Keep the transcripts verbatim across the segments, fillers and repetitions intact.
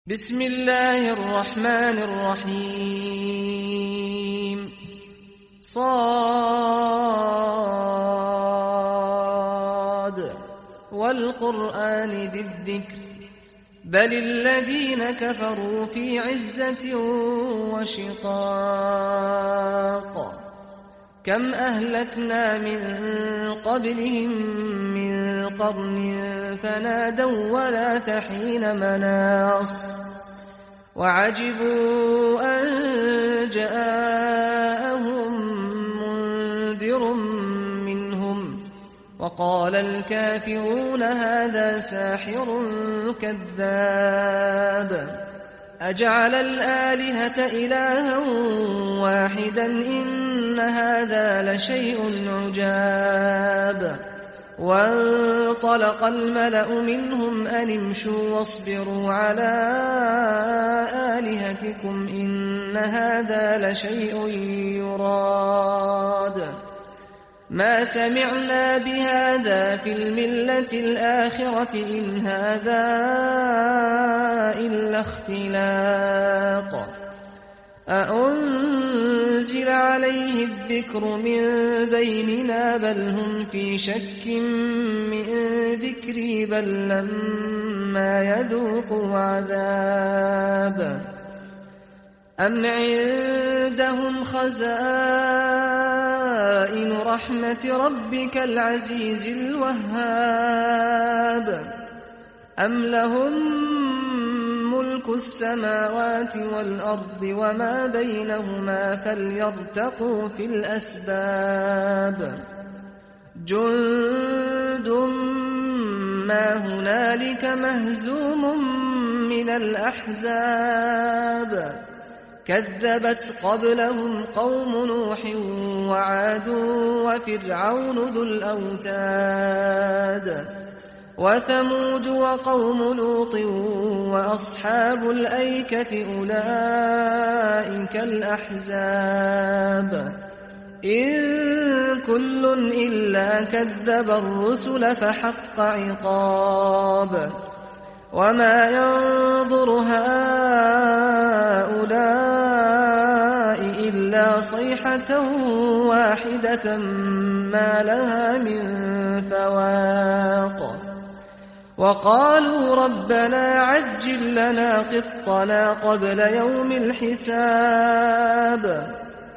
بسم الله الرحمن الرحيم صاد والقرآن ذي الذكر بل الذين كفروا في عزة وشقاق كم أهلكنا من قبلهم من قرن فنادوا ولا تحين مناص وعجبوا أن جاءهم منذر منهم وقال الكافرون هذا ساحر كذاب أجعل الآلهة إلها واحدا إن هذا لشيء عجاب وانطلق الملأ منهم أن امشوا واصبروا على آلهتكم إن هذا لشيء يراد ما سمعنا بهذا في الملة الآخرة إن هذا إلا اختلاق أأنزل عليه الذكر من بيننا بل هم في شك من ذكري بل لما يذوقوا عذاب أم عندهم خزائن رحمة ربك العزيز الوهاب أم لهم ملك السماوات والأرض وما بينهما فليرتقوا في الأسباب جند ما هنالك مهزوم من الأحزاب كذبت قبلهم قوم نوح وعاد وفرعون ذو الأوتاد وثمود وقوم لوط وأصحاب الأيكة أولئك الأحزاب إن كل إلا كذب الرسل فحق عقاب وما ينظر هؤلاء إلا صيحة واحدة ما لها من فواق وقالوا ربنا عجل لنا قطنا قبل يوم الحساب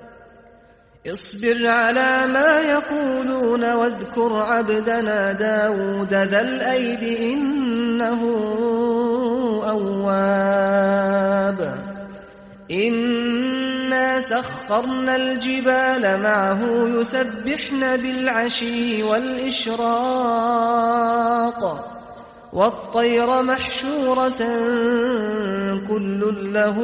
اصبر على ما يقولون واذكر عبدنا داود ذا الأيد إنه أواب إنا سخرنا الجبال معه يسبحن بالعشي والإشراق والطير محشورة كل له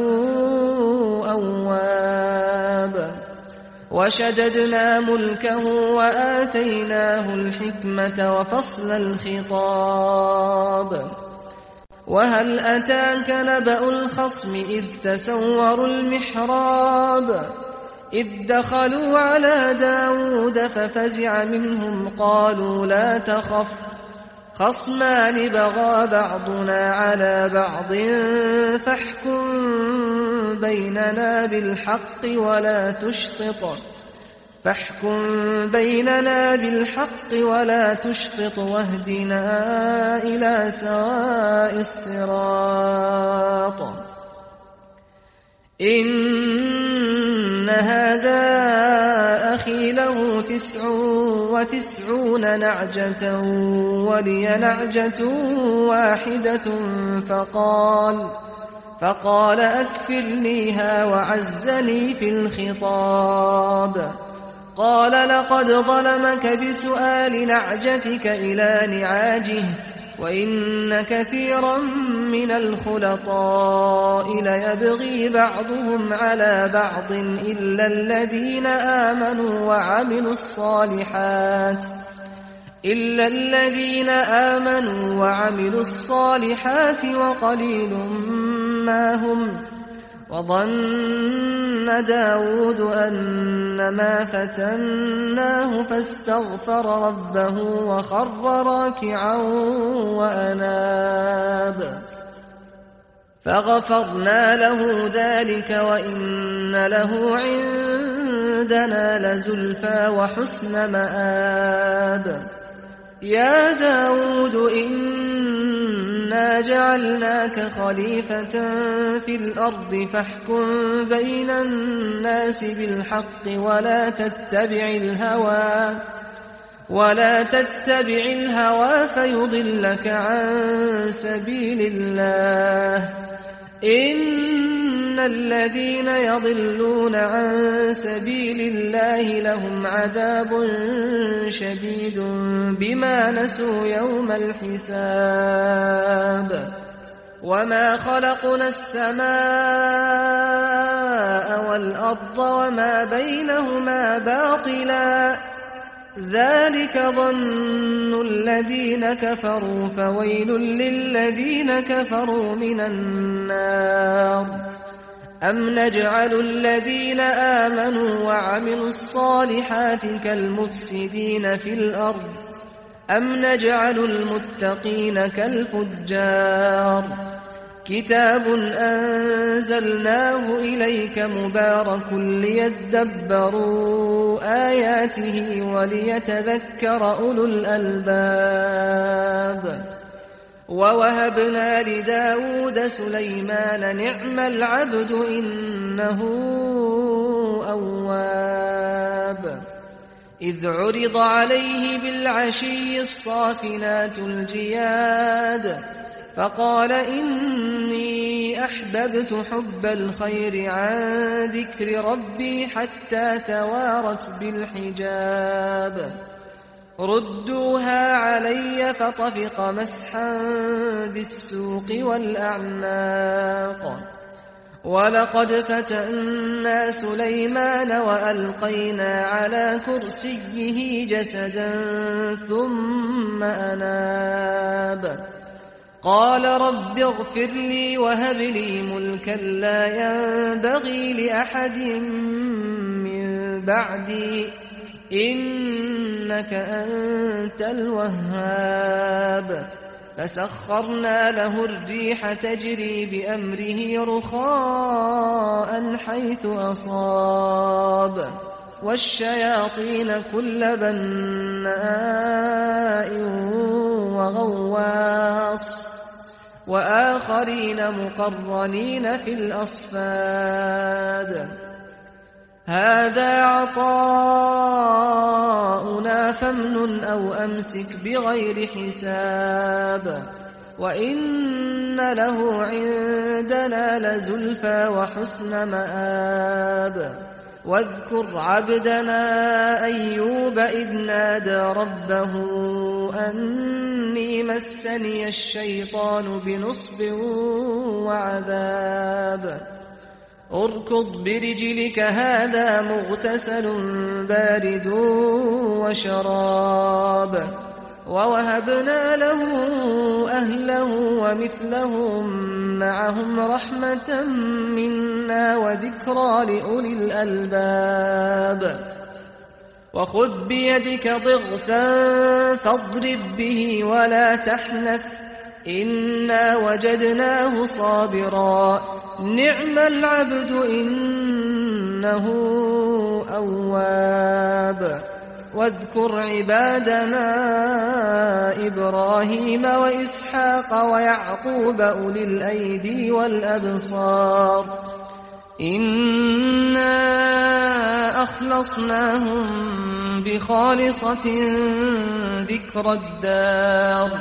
أواب وشددنا ملكه وآتيناه الحكمة وفصل الخطاب وهل أتاك نبأ الخصم إذ تسوروا المحراب إذ دخلوا على داود ففزع منهم قالوا لا تخف خصمان بغى بعضنا على بعض فاحكم بيننا بالحق ولا تشطط فاحكم بيننا بالحق ولا تشطط واهدنا إلى سواء الصراط إن هذا أخي له تسع وتسعون نعجة ولي نعجة واحدة فقال فقال أكفلنيها وعزني في الخطاب قال لقد ظلمك بسؤال نعجتك إلى نعاجه وإن كثيرا من الخلطاء ليبغي بعضهم على بعض إلا الذين آمنوا وعملوا الصالحات إلا الذين آمنوا وعملوا الصالحات وقليل ما هم وظن داود أنما فتناه فاستغفر ربه وخر راكعا وأناب فغفرنا له ذلك وإن له عندنا لزلفى وحسن مآب. يا داود إنا جعلناك خليفة في الأرض فاحكم بين الناس بالحق ولا تتبع الهوى ولا تتبع الهوى فيضلك عن سبيل الله. إن الذين يضلون عن سبيل الله لهم عذاب شديد بما نسوا يوم الحساب. وما خلقنا السماء والأرض وما بينهما باطلا ذلك ظن الذين كفروا فويل للذين كفروا من النار. أم نجعل الذين آمنوا وعملوا الصالحات كالمفسدين في الأرض أم نجعل المتقين كالفجار. كتاب أنزلناه إليك مبارك ليدبروا آياته وليتذكر أولو الألباب. ووهبنا لداود سليمان نعم العبد إنه أواب. إذ عرض عليه بالعشي الصافنات الجياد فقال إني أحببت حب الخير عن ذكر ربي حتى توارت بالحجاب. ردوها علي فطفق مسحا بالسوق والأعناق. ولقد فتنا سليمان وألقينا على كرسيه جسدا ثم أناب. قال رب اغفر لي وهب لي ملكا لا ينبغي لأحد من بعدي إنك أنت الوهاب. فسخرنا له الريح تجري بأمره رخاء حيث أصاب والشياطين كل بناء وغواص وآخرين مقرنين في الأصفاد. هذا عطاؤنا فامنن أو أمسك بغير حساب. وإن له عندنا لزلفى وحسن مآب. واذكر عبدنا أيوب إذ نادى ربه أني مسني الشيطان بنصب وعذاب. اركض برجلك هذا مغتسل بارد وشراب. ووهبنا له أهله ومثلهم معهم رحمة منا وذكرى لأولي الألباب. وخذ بيدك ضغثا فاضرب به ولا تحنث إنا وجدناه صابرا نعم العبد إنه أواب. واذكر عبادنا إبراهيم وإسحاق ويعقوب أولي الأيدي والأبصار إنا أخلصناهم بخالصة ذكر الدار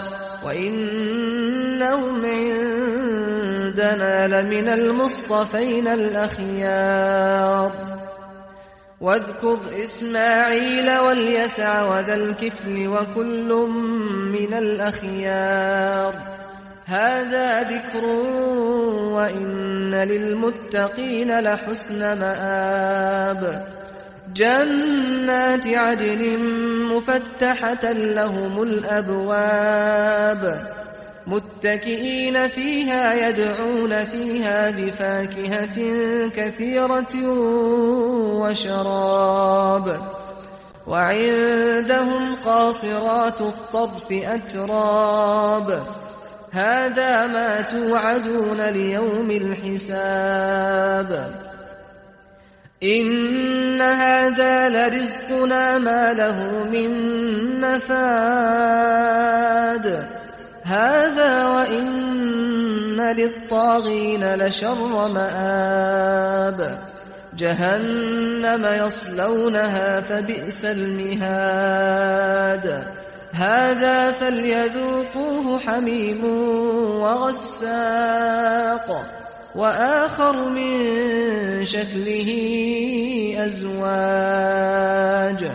وإنهم عندنا لمن المصطفين الأخيار. واذكر إسماعيل واليسع وذا الكفل وكل من الأخيار هذا ذكر وإن للمتقين لحسن مآب. جنات عدن مفتحة لهم الأبواب متكئين فيها يدعون فيها بفاكهة كثيرة وشراب. وعندهم قاصرات الطرف أتراب هذا ما توعدون ليوم الحساب إن هذا لرزقنا ما له من نفاد هذا وإن للطاغين لشر مآب جهنم يصلونها فبئس المهاد هذا فليذوقوه حميم وغساق وآخر من شكله أزواج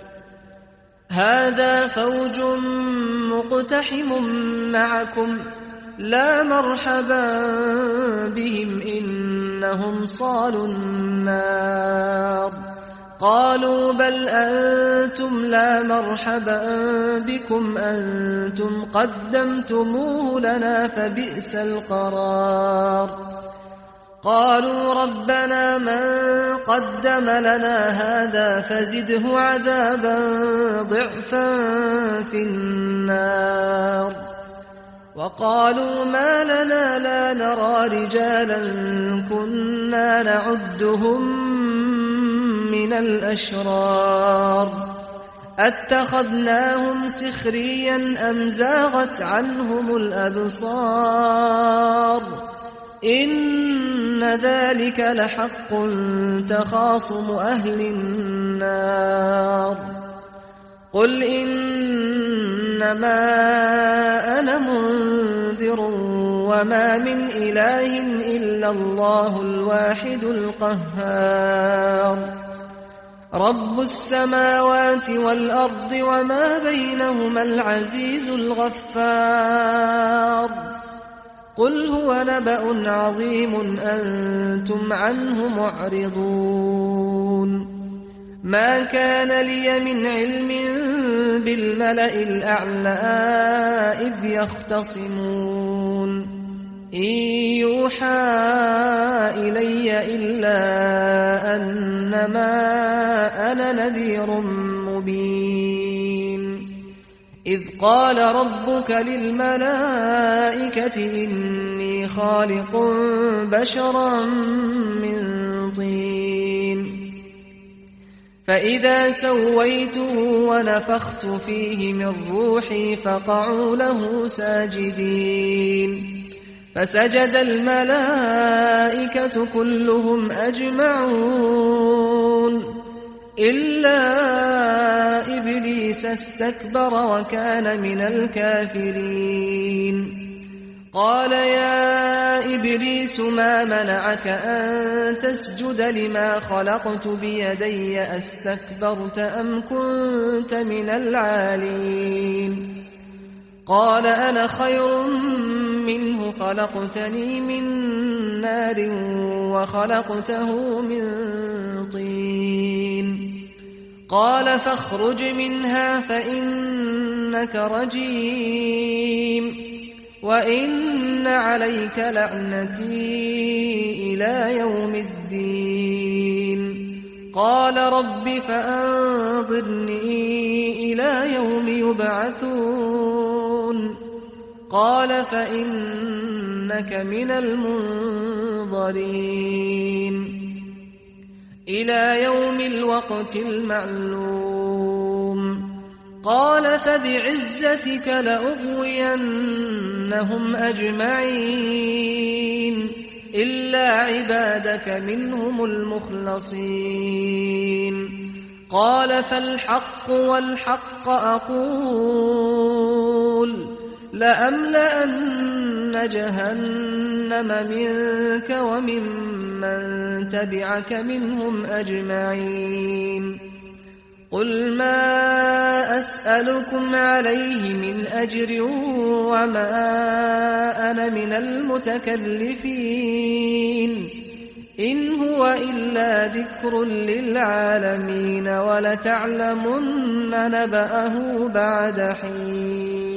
هذا فوج مقتحم معكم لا مرحبا بهم إنهم صالوا النار قالوا بل أنتم لا مرحبا بكم أنتم قدمتموه لنا فبئس القرار قالوا ربنا من قدم لنا هذا فزده عذابا ضعفا في النار وقالوا ما لنا لا نرى رجالا كنا نعدهم من الأشرار أتخذناهم سخريا أم زاغت عنهم الأبصار إن ذلك لحق تخاصم أهل النار قل إنما أنا منذر وما من إله إلا الله الواحد القهار رب السماوات والأرض وما بينهما العزيز الغفار قل هو نبأ عظيم أنتم عنه معرضون ما كان لي من علم بالملأ الأعلى إذ يختصمون إن يوحى إلي إلا أنما أنا نذير مبين إذ قال ربك للملائكة إني خالق بشرا من طين فإذا سويته ونفخت فيه من روحي فقعوا له ساجدين فسجد الملائكة كلهم أجمعون إلا إبليس استكبر وكان من الكافرين قال يا إبليس ما منعك أن تسجد لما خلقت بيدي أستكبرت أم كنت من العالين قال أنا خير منه خلقتني من نار وخلقته من طين قال فاخرج منها فإنك رجيم وإن عليك لعنتي إلى يوم الدين قال رب فأنظرني إلى يوم يبعثون قال فإنك من المنظرين إلى يوم الوقت المعلوم قال فبعزتك لأغوينهم أجمعين إلا عبادك منهم المخلصين قال فالحق والحق أقول لأملأن جهنم منك وممن تبعك منهم أجمعين قل ما أسألكم عليه من أجر وما أنا من المتكلفين إن هو إلا ذكر للعالمين ولتعلمن نبأه بعد حين